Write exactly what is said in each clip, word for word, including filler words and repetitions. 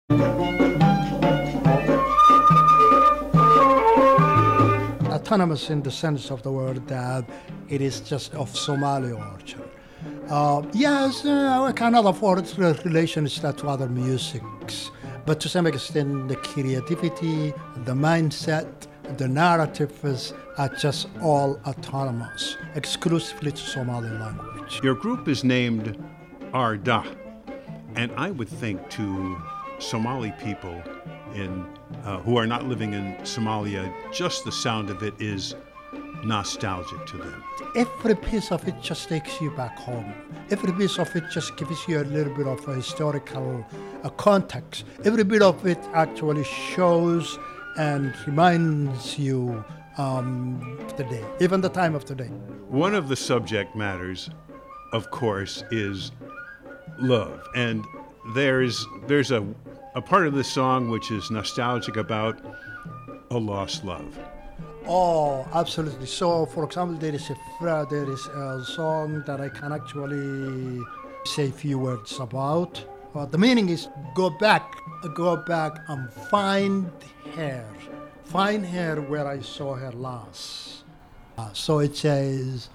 Autonomous in the sense of the word that it is just of Somali origin. Uh, yes, uh, I cannot afford relations to other musics, but to some extent the creativity, the mindset, the narratives are just all autonomous, exclusively to Somali language. Your group is named Ardah, and I would think to Somali people in uh, who are not living in Somalia, just the sound of it is nostalgic to them. Every piece of it just takes you back home. Every piece of it just gives you a little bit of a historical uh, context. Every bit of it actually shows and reminds you um, of the day, even the time of the day. One of the subject matters, of course, is love. And there's there's a, a part of this song which is nostalgic about a lost love. Oh, absolutely. So, for example, there is a there is a song that I can actually say a few words about. Uh, the meaning is go back, go back and find her, find her where I saw her last. Uh, so it says,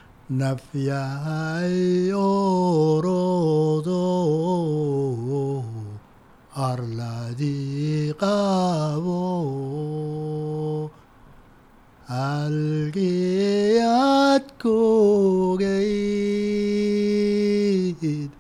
Nafyai orodo arladi qabo algiyat kogeid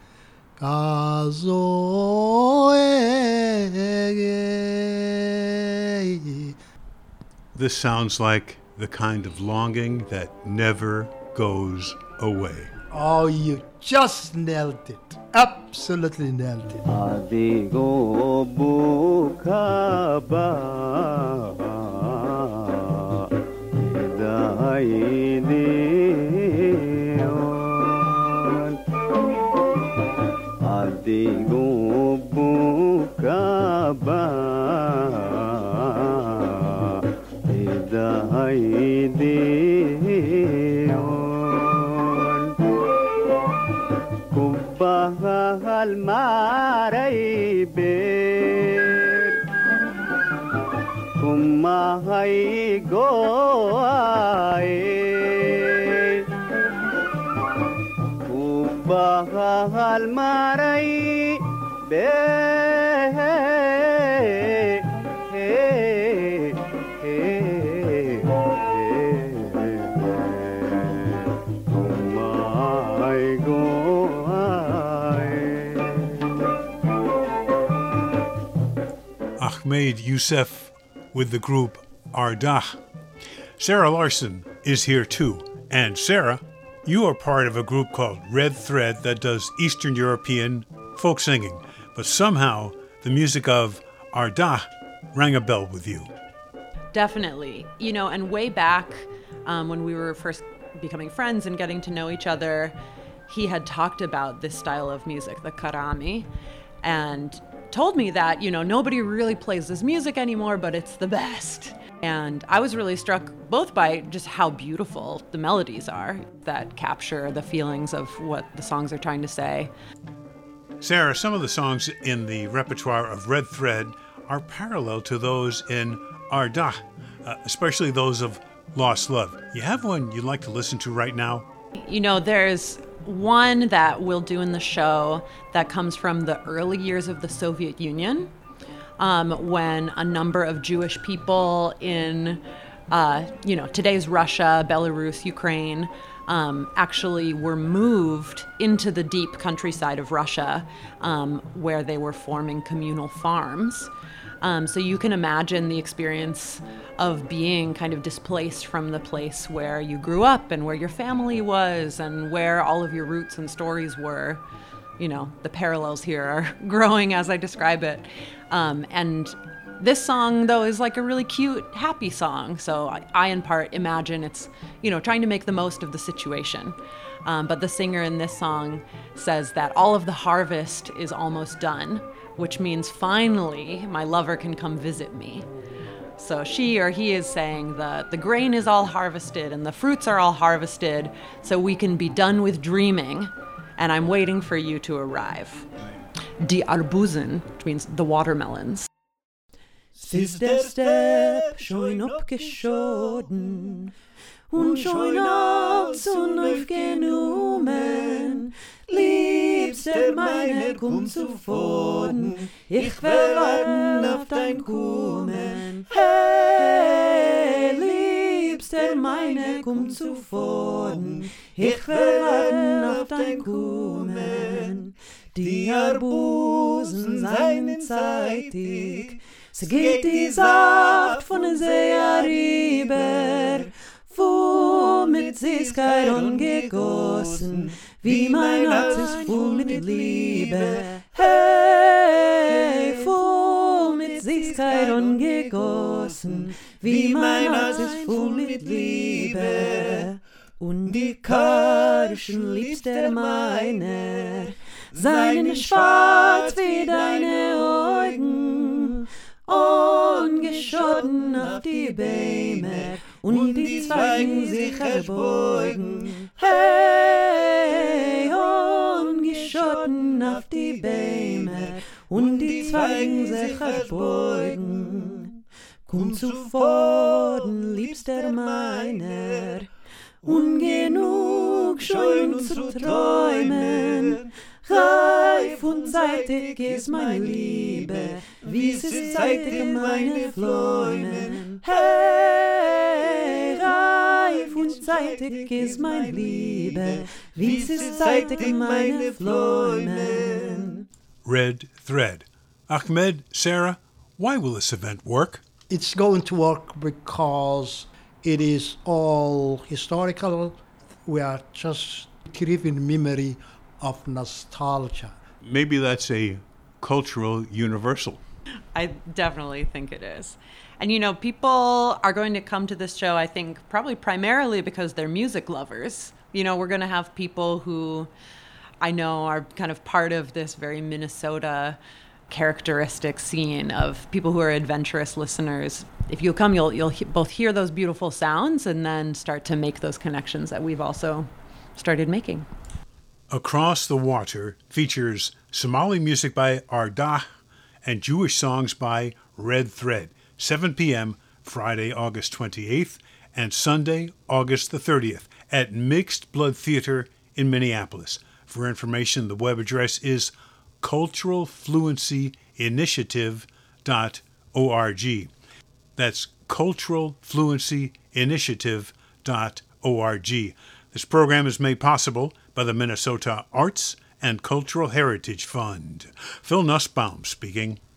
kazoege. This sounds like the kind of longing that never goes away. Oh, you just nailed it. Absolutely nailed it. Adigo bukaba idaidion Adigo bukaba idaidion Kubbahal maray ber Kummahay goay Kubbahal maray ber Ahmed Youssef with the group Ardah. Sarah Larson is here too. And Sarah, you are part of a group called Red Thread that does Eastern European folk singing. But somehow the music of Ardah rang a bell with you. Definitely. You know, and way back um, when we were first becoming friends and getting to know each other, he had talked about this style of music, the karami, and told me that, you know, nobody really plays this music anymore, but it's the best. And I was really struck both by just how beautiful the melodies are that capture the feelings of what the songs are trying to say. Sarah, some of the songs in the repertoire of Red Thread are parallel to those in Ardah, uh, especially those of Lost Love. You have one you'd like to listen to right now? You know, there's one that we'll do in the show that comes from the early years of the Soviet Union, um, when a number of Jewish people in, uh, you know, today's Russia, Belarus, Ukraine, um, actually were moved into the deep countryside of Russia, um, where they were forming communal farms. Um, so you can imagine the experience of being kind of displaced from the place where you grew up and where your family was and where all of your roots and stories were. You know, the parallels here are growing as I describe it. Um, and this song, though, is like a really cute, happy song. So I, I, in part, imagine it's, you know, trying to make the most of the situation. Um, but the singer in this song says that all of the harvest is almost done, which means finally my lover can come visit me. So she or he is saying that the grain is all harvested and the fruits are all harvested, so we can be done with dreaming, and I'm waiting for you to arrive. Die Arbusen, which means the watermelons. Sis der Stepp schon abgeschoden und schon als und aufgenommen. Liebster meiner, komm zuvor, ich will warten auf dein Kommen. Hey, Liebster meiner, komm zuvor, ich will warten auf dein Kommen. Die Arbusen seien zeitig, sie geht die Saft von den See herüber, wo mit Süßkeit ungegossen, wie mein Herz ist voll mit Liebe. Hey, voll mit Süßkeit ungegossen, wie mein Herz ist voll mit Liebe. Und die Karschen liebster meiner, seien schwarz wie deine Augen, ungeschotten auf die Bäume und die Zweigen sich erbeugen. Hey, ungeschotten auf die Bäume und die Zweigen sich erbeugen. Komm zuvor, liebster meiner, ungenug schon zu träumen. Reif und zeitig ist meine Liebe, wie es ist zeitig meine Fläumen. Hey, reif und zeitig ist meine Liebe, wie es ist zeitig meine Fläumen. Red Thread. Ahmed, Sarah, why will this event work? It's going to work because it is all historical. We are just grieving memory of nostalgia. Maybe that's a cultural universal. I definitely think it is. And, you know, people are going to come to this show, I think, probably primarily because they're music lovers. You know, we're going to have people who I know are kind of part of this very Minnesota characteristic scene of people who are adventurous listeners. If you come, you'll you'll he- both hear those beautiful sounds and then start to make those connections that we've also started making. Across the Water features Somali music by Ardah and Jewish songs by Red Thread, seven p.m. Friday, August twenty-eighth and Sunday, August the thirtieth at Mixed Blood Theater in Minneapolis. For information, the web address is cultural fluency initiative dot org. That's cultural fluency initiative dot org. This program is made possible by the Minnesota Arts and Cultural Heritage Fund. Phil Nussbaum speaking.